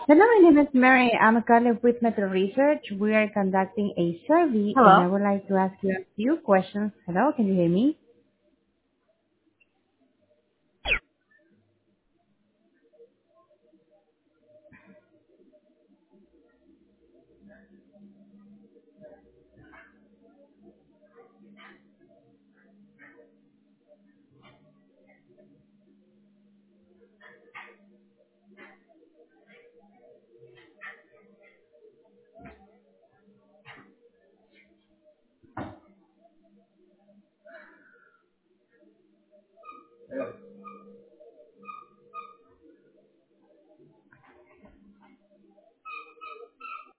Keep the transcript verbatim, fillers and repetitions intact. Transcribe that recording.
Hello, my name is Mary. I'm a colleague with Meta Research. We are conducting a survey, and Hello? I would like to ask you a few questions. Hello, can you hear me?